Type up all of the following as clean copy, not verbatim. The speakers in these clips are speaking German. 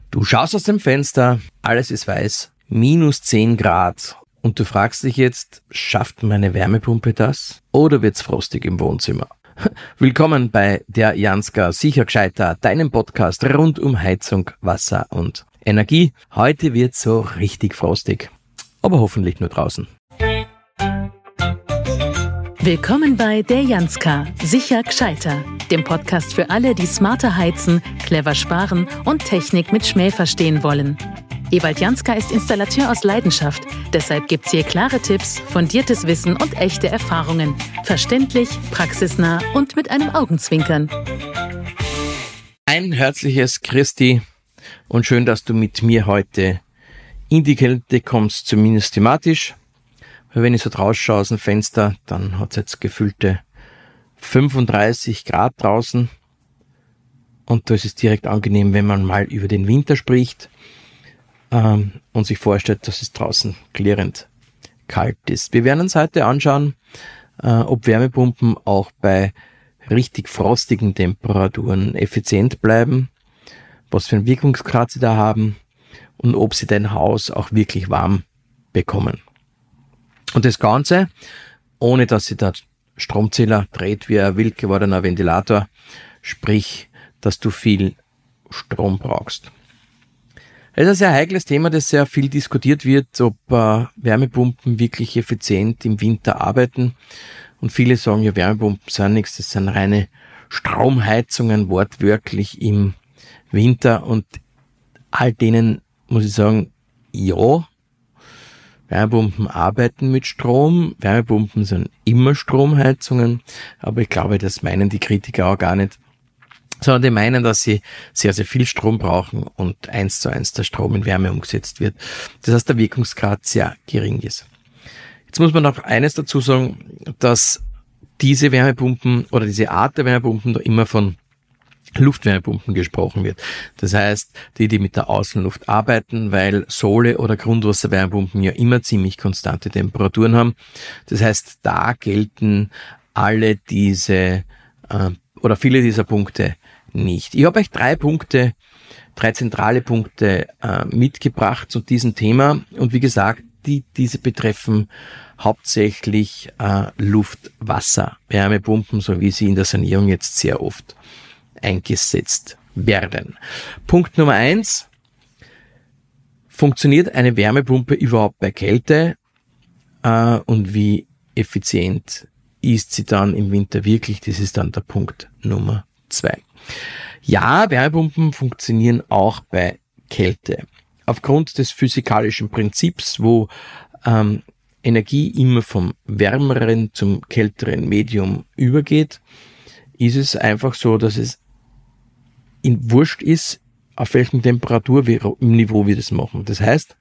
Du schaust aus dem Fenster, alles ist weiß, minus 10 Grad und du fragst dich jetzt, schafft meine Wärmepumpe das oder wird's frostig im Wohnzimmer? Willkommen bei der Janska Sicher Gescheiter, deinem Podcast rund um Heizung, Wasser und Energie. Heute wird's so richtig frostig, aber hoffentlich nur draußen. Willkommen bei der Janska Sicher Gescheiter, dem Podcast für alle, die smarter heizen, clever sparen und Technik mit Schmäh verstehen wollen. Ewald Janska ist Installateur aus Leidenschaft, deshalb gibt's hier klare Tipps, fundiertes Wissen und echte Erfahrungen. Verständlich, praxisnah und mit einem Augenzwinkern. Ein herzliches Christi und schön, dass du mit mir heute in die Kälte kommst, zumindest thematisch. Weil wenn ich so draus schaue aus dem Fenster, dann hat es jetzt gefühlte 35 Grad draußen. Und da ist es direkt angenehm, wenn man mal über den Winter spricht und sich vorstellt, dass es draußen klirrend kalt ist. Wir werden uns heute anschauen, ob Wärmepumpen auch bei richtig frostigen Temperaturen effizient bleiben, was für einen Wirkungsgrad sie da haben und ob sie dein Haus auch wirklich warm bekommen. Und das Ganze, ohne dass sich der Stromzähler dreht wie ein wild gewordener Ventilator, sprich, dass du viel Strom brauchst. Es ist ein sehr heikles Thema, das sehr viel diskutiert wird, ob Wärmepumpen wirklich effizient im Winter arbeiten. Und viele sagen, ja, Wärmepumpen sind nichts, das sind reine Stromheizungen, wortwörtlich im Winter. Und all denen muss ich sagen, ja, Wärmepumpen arbeiten mit Strom, Wärmepumpen sind immer Stromheizungen, aber ich glaube, das meinen die Kritiker auch gar nicht, sondern die meinen, dass sie sehr, sehr viel Strom brauchen und 1:1 der Strom in Wärme umgesetzt wird. Das heißt, der Wirkungsgrad sehr gering ist. Jetzt muss man noch eines dazu sagen, dass diese Wärmepumpen oder diese Art der Wärmepumpen da immer von Luftwärmepumpen gesprochen wird. Das heißt, die mit der Außenluft arbeiten, weil Sohle- oder Grundwasserwärmepumpen ja immer ziemlich konstante Temperaturen haben. Das heißt, da gelten alle diese oder viele dieser Punkte nicht. Ich habe euch drei zentrale Punkte mitgebracht zu diesem Thema und wie gesagt, diese betreffen hauptsächlich Luft-Wasser-Wärmepumpen, so wie sie in der Sanierung jetzt sehr oft eingesetzt werden. Punkt Nummer 1. Funktioniert eine Wärmepumpe überhaupt bei Kälte? Und wie effizient ist sie dann im Winter wirklich? Das ist dann der Punkt Nummer 2. Ja, Wärmepumpen funktionieren auch bei Kälte. Aufgrund des physikalischen Prinzips, wo Energie immer vom wärmeren zum kälteren Medium übergeht, ist es einfach so, dass es wurscht ist, auf welchem Temperaturniveau wir das machen. Das heißt,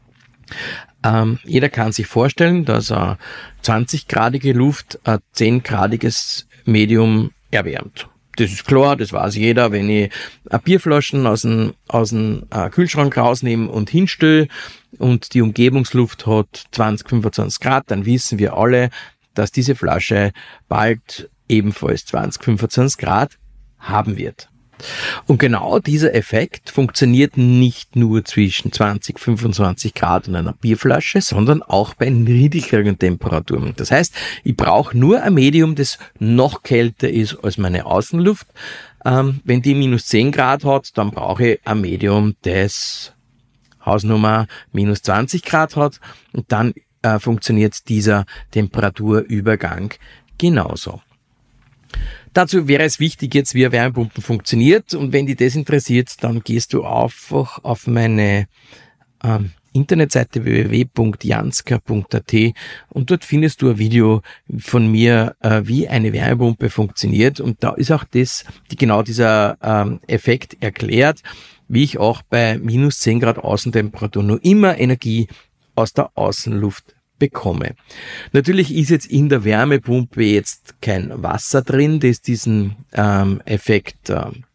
jeder kann sich vorstellen, dass eine 20-gradige Luft ein 10-gradiges Medium erwärmt. Das ist klar, das weiß jeder. Wenn ich eine Bierflaschen aus dem Kühlschrank rausnehme und hinstelle und die Umgebungsluft hat 20, 25 Grad, dann wissen wir alle, dass diese Flasche bald ebenfalls 20, 25 Grad haben wird. Und genau dieser Effekt funktioniert nicht nur zwischen 20, 25 Grad und einer Bierflasche, sondern auch bei niedrigeren Temperaturen. Das heißt, ich brauche nur ein Medium, das noch kälter ist als meine Außenluft. Wenn die minus 10 Grad hat, dann brauche ich ein Medium, das Hausnummer minus 20 Grad hat. Und dann funktioniert dieser Temperaturübergang genauso. Dazu wäre es wichtig jetzt, wie eine Wärmepumpe funktioniert. Und wenn dich das interessiert, dann gehst du einfach auf meine Internetseite www.janska.at und dort findest du ein Video von mir, wie eine Wärmepumpe funktioniert. Und da ist auch genau dieser Effekt erklärt, wie ich auch bei minus 10 Grad Außentemperatur nur immer Energie aus der Außenluft bekomme. Natürlich ist jetzt in der Wärmepumpe jetzt kein Wasser drin, das diesen Effekt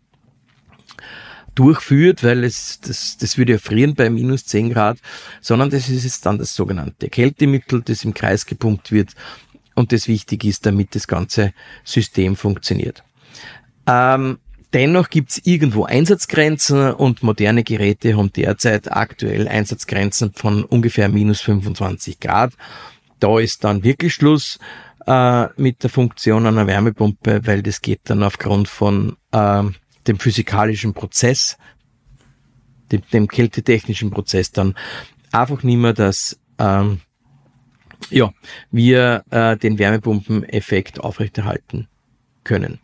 durchführt, weil das würde ja frieren bei minus 10 Grad, sondern das ist jetzt dann das sogenannte Kältemittel, das im Kreis gepumpt wird und das wichtig ist, damit das ganze System funktioniert. Dennoch gibt es irgendwo Einsatzgrenzen und moderne Geräte haben derzeit aktuell Einsatzgrenzen von ungefähr minus 25 Grad. Da ist dann wirklich Schluss mit der Funktion einer Wärmepumpe, weil das geht dann aufgrund von dem physikalischen Prozess, dem kältetechnischen Prozess dann einfach nicht mehr, dass wir den Wärmepumpeneffekt aufrechterhalten können.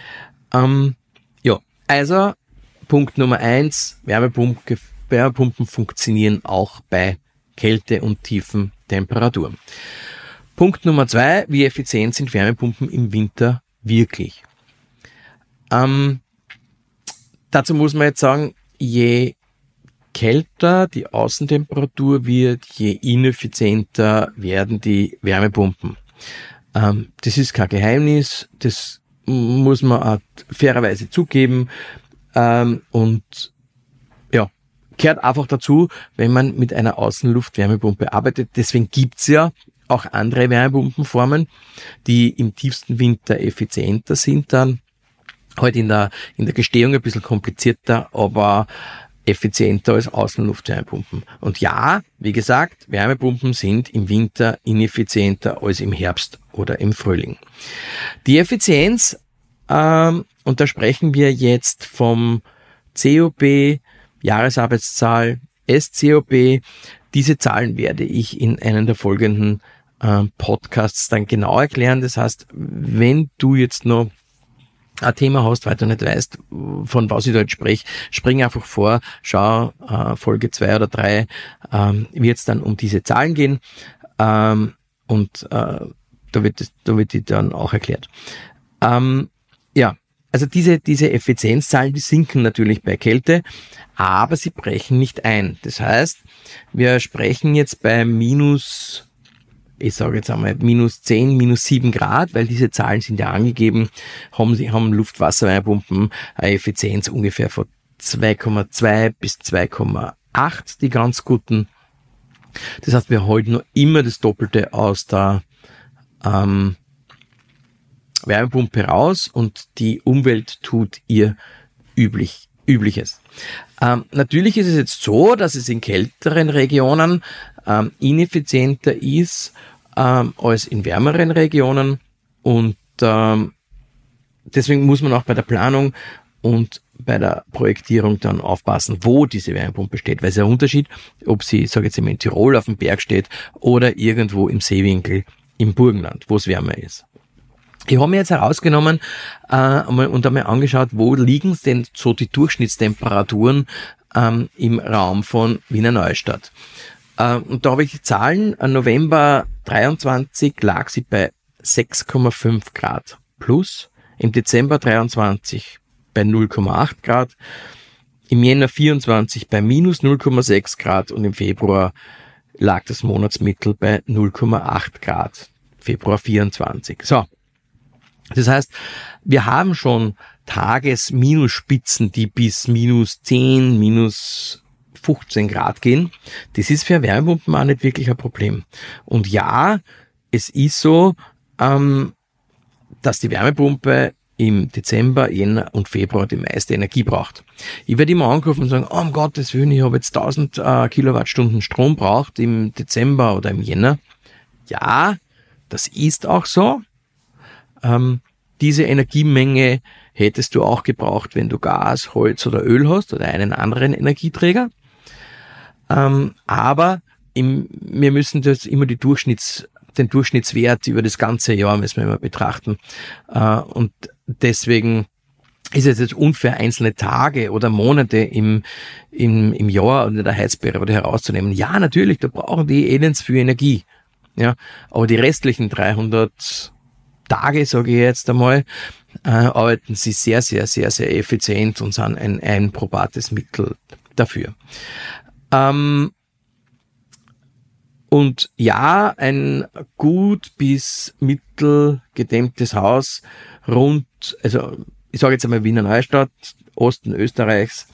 Also Punkt Nummer 1, Wärmepumpen funktionieren auch bei Kälte und tiefen Temperaturen. Punkt Nummer 2, wie effizient sind Wärmepumpen im Winter wirklich? Dazu muss man jetzt sagen, je kälter die Außentemperatur wird, je ineffizienter werden die Wärmepumpen. Das ist kein Geheimnis, das muss man auch fairerweise zugeben und ja, gehört einfach dazu, wenn man mit einer Außenluftwärmepumpe arbeitet. Deswegen gibt's ja auch andere Wärmepumpenformen, die im tiefsten Winter effizienter sind, dann halt in der Gestehung ein bisschen komplizierter, aber effizienter als Außenluftwärmepumpen. Und ja, wie gesagt, Wärmepumpen sind im Winter ineffizienter als im Herbst oder im Frühling. Die Effizienz, und da sprechen wir jetzt vom COP, Jahresarbeitszahl, SCOP. Diese Zahlen werde ich in einem der folgenden Podcasts dann genau erklären. Das heißt, wenn du jetzt noch ein Thema hast, weil du nicht weißt, von was ich da jetzt spreche, spring einfach vor, schau Folge 2 oder 3, wird es dann um diese Zahlen gehen und da wird die dann auch erklärt. Also diese Effizienzzahlen, die sinken natürlich bei Kälte, aber sie brechen nicht ein. Das heißt, wir sprechen jetzt bei minus 10, minus 7 Grad, weil diese Zahlen sind ja angegeben, haben Luftwasserwärmepumpen eine Effizienz ungefähr von 2,2 bis 2,8, die ganz guten. Das heißt, wir halten nur immer das Doppelte aus der Wärmepumpe raus und die Umwelt tut ihr Übliches. Natürlich ist es jetzt so, dass es in kälteren Regionen ineffizienter ist als in wärmeren Regionen und deswegen muss man auch bei der Planung und bei der Projektierung dann aufpassen, wo diese Wärmepumpe steht, weil es ist ein Unterschied, ob sie, ich sage jetzt immer, in Tirol auf dem Berg steht oder irgendwo im Seewinkel im Burgenland, wo es wärmer ist. Ich habe mir jetzt herausgenommen und einmal angeschaut, wo liegen denn so die Durchschnittstemperaturen im Raum von Wiener Neustadt. Und da habe ich die Zahlen. November 23 lag sie bei 6,5 Grad plus, im Dezember 23 bei 0,8 Grad, im Jänner 24 bei minus 0,6 Grad und im Februar lag das Monatsmittel bei 0,8 Grad, Februar 24. So. Das heißt, wir haben schon Tages-Minusspitzen, die bis minus 10, minus 15 Grad gehen. Das ist für Wärmepumpen auch nicht wirklich ein Problem. Und ja, es ist so, dass die Wärmepumpe im Dezember, Jänner und Februar die meiste Energie braucht. Ich werde immer angerufen und sagen, um Gottes Willen, ich habe jetzt 1000 Kilowattstunden Strom braucht im Dezember oder im Jänner. Ja, das ist auch so. Diese Energiemenge hättest du auch gebraucht, wenn du Gas, Holz oder Öl hast oder einen anderen Energieträger. Aber wir müssen das immer den Durchschnittswert über das ganze Jahr müssen wir immer betrachten. Und deswegen ist es jetzt unfair, einzelne Tage oder Monate im Jahr oder in der Heizperiode herauszunehmen. Ja, natürlich, da brauchen die elends viel Energie. Ja, aber die restlichen 300 Tage, sage ich jetzt einmal, arbeiten sie sehr, sehr, sehr, sehr effizient und sind ein probates Mittel dafür. Und ja, ein gut bis mittel gedämmtes Haus also ich sage jetzt einmal Wiener Neustadt, Osten Österreichs,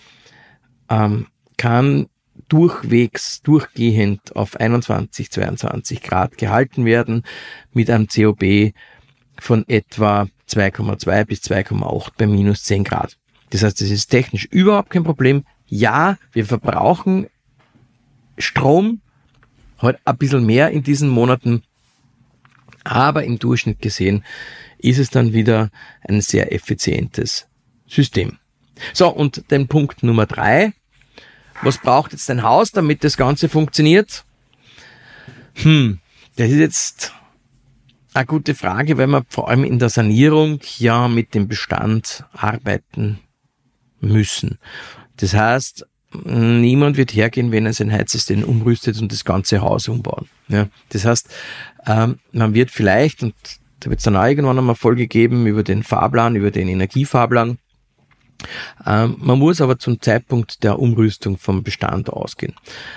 kann durchgehend auf 21, 22 Grad gehalten werden mit einem COB von etwa 2,2 bis 2,8 bei minus 10 Grad. Das heißt, es ist technisch überhaupt kein Problem. Ja, wir verbrauchen Strom halt ein bisschen mehr in diesen Monaten, aber im Durchschnitt gesehen ist es dann wieder ein sehr effizientes System. So, und den Punkt Nummer 3. Was braucht jetzt ein Haus, damit das Ganze funktioniert? Das ist jetzt eine gute Frage, weil wir vor allem in der Sanierung ja mit dem Bestand arbeiten müssen. Das heißt, niemand wird hergehen, wenn er sein Heizsystem umrüstet und das ganze Haus umbauen. Ja, das heißt, man wird vielleicht, und da wird es dann auch irgendwann einmal Folge geben über den Fahrplan, über den Energiefahrplan. Man muss aber zum Zeitpunkt der Umrüstung vom Bestand ausgehen.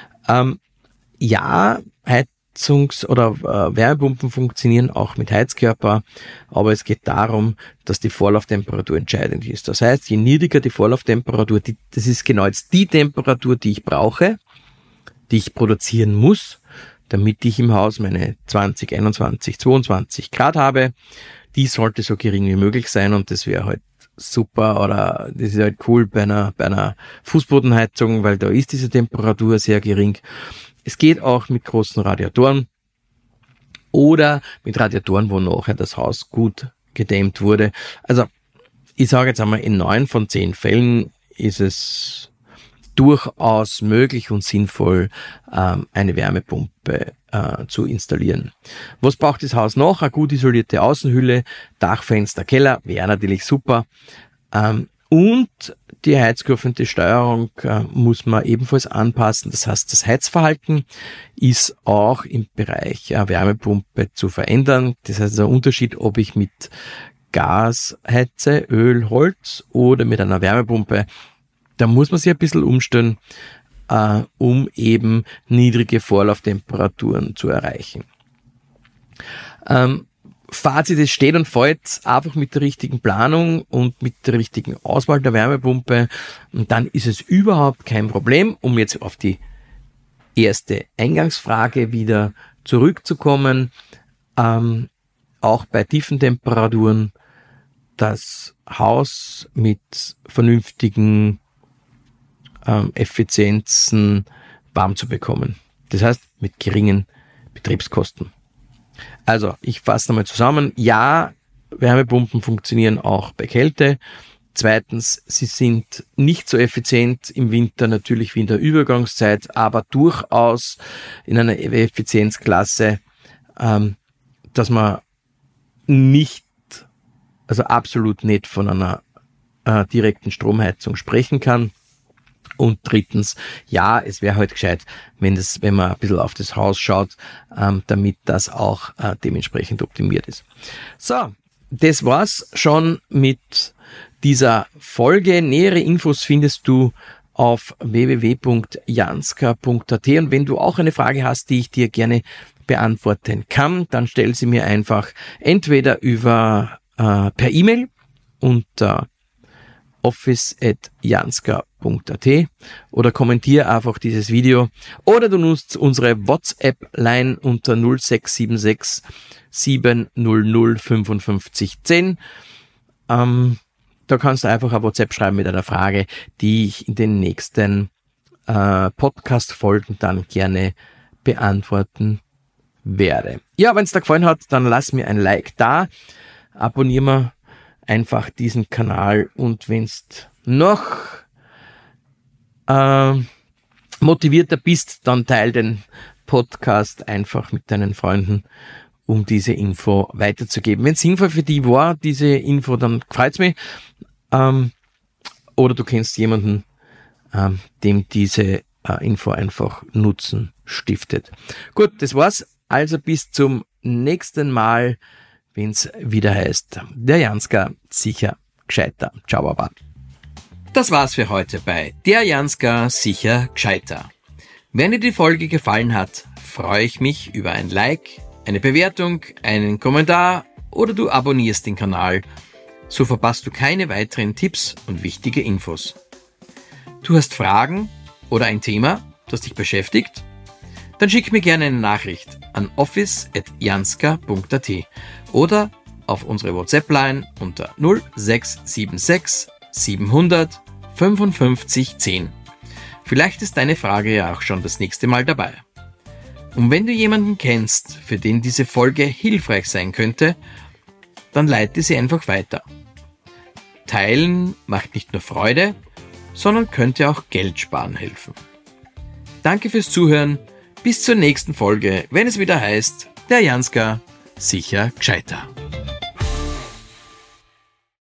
Ja, Heizungs- oder Wärmepumpen funktionieren auch mit Heizkörper, aber es geht darum, dass die Vorlauftemperatur entscheidend ist. Das heißt, je niedriger die Vorlauftemperatur, das ist genau jetzt die Temperatur, die ich brauche, die ich produzieren muss, damit ich im Haus meine 20, 21, 22 Grad habe. Die sollte so gering wie möglich sein und das wäre halt super, oder das ist halt cool bei einer Fußbodenheizung, weil da ist diese Temperatur sehr gering. Es geht auch mit großen Radiatoren oder mit Radiatoren, wo nachher das Haus gut gedämmt wurde. Also ich sage jetzt einmal, in 9 von 10 Fällen ist es durchaus möglich und sinnvoll, eine Wärmepumpe zu installieren. Was braucht das Haus noch? Eine gut isolierte Außenhülle, Dach, Fenster, Keller, wäre natürlich super. Und die Heizkurve und die Steuerung muss man ebenfalls anpassen. Das heißt, das Heizverhalten ist auch im Bereich Wärmepumpe zu verändern. Das heißt, der Unterschied, ob ich mit Gas heize, Öl, Holz oder mit einer Wärmepumpe, da muss man sich ein bisschen umstellen, um eben niedrige Vorlauftemperaturen zu erreichen. Fazit, es steht und fällt einfach mit der richtigen Planung und mit der richtigen Auswahl der Wärmepumpe. Und dann ist es überhaupt kein Problem, um jetzt auf die erste Eingangsfrage wieder zurückzukommen. Auch bei tiefen Temperaturen das Haus mit vernünftigen Effizienzen warm zu bekommen. Das heißt, mit geringen Betriebskosten. Also, ich fasse nochmal zusammen. Ja, Wärmepumpen funktionieren auch bei Kälte. Zweitens, sie sind nicht so effizient im Winter, natürlich wie in der Übergangszeit, aber durchaus in einer Effizienzklasse, dass man nicht, also absolut nicht von einer direkten Stromheizung sprechen kann. Und drittens, ja, es wäre halt gescheit, wenn man ein bisschen auf das Haus schaut, damit das auch dementsprechend optimiert ist. So, das war's schon mit dieser Folge. Nähere Infos findest du auf www.janska.at, und wenn du auch eine Frage hast, die ich dir gerne beantworten kann, dann stell sie mir einfach entweder per E-Mail unter office@janska.at oder kommentiere einfach dieses Video, oder du nutzt unsere WhatsApp-Line unter 0676 700 55 10. Da kannst du einfach ein WhatsApp schreiben mit einer Frage, die ich in den nächsten Podcast-Folgen dann gerne beantworten werde. Ja, wenn es dir gefallen hat, dann lass mir ein Like da, abonniere mir einfach diesen Kanal, und wenn du noch motivierter bist, dann teile den Podcast einfach mit deinen Freunden, um diese Info weiterzugeben. Wenn es sinnvoll für die war, diese Info, dann freut's mich. Oder du kennst jemanden, dem diese Info einfach Nutzen stiftet. Gut, das war's. Also bis zum nächsten Mal, wenn es wieder heißt, der Janska sicher gescheiter. Ciao, Baba. Das war's für heute bei der Janska sicher gescheiter. Wenn dir die Folge gefallen hat, freue ich mich über ein Like, eine Bewertung, einen Kommentar oder du abonnierst den Kanal. So verpasst du keine weiteren Tipps und wichtige Infos. Du hast Fragen oder ein Thema, das dich beschäftigt? Dann schick mir gerne eine Nachricht an office@janska.at oder auf unsere WhatsApp-Line unter 0676 700 55 10. Vielleicht ist deine Frage ja auch schon das nächste Mal dabei. Und wenn du jemanden kennst, für den diese Folge hilfreich sein könnte, dann leite sie einfach weiter. Teilen macht nicht nur Freude, sondern könnte auch Geld sparen helfen. Danke fürs Zuhören. Bis zur nächsten Folge, wenn es wieder heißt, der Janska, sicher gescheiter.